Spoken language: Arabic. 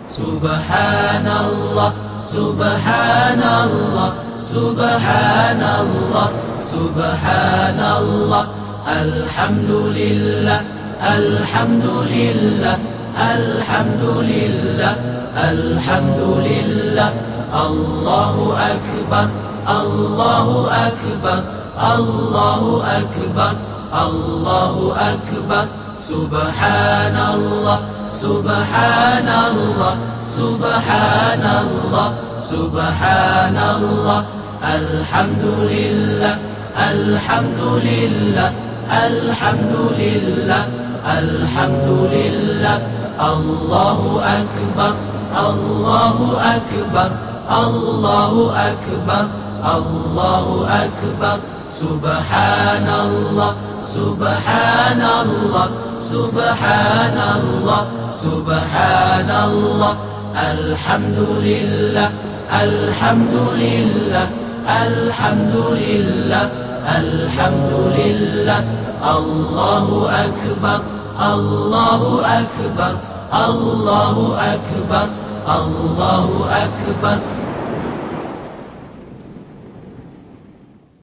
سبحان الله سبحان الله سبحان الله سبحان الله الحمد لله الحمد لله الحمد لله الحمد لله الله أكبر الله أكبر الله أكبر الله أكبر سبحان الله سبحان الله سبحان الله سبحان الله الحمد لله الحمد لله الحمد لله الحمد لله الله أكبر الله أكبر الله أكبر الله أكبر سبحان الله سبحان الله سبحان الله سبحان الله الحمد لله الحمد لله الحمد لله الحمد لله الله أكبر الله أكبر الله أكبر الله أكبر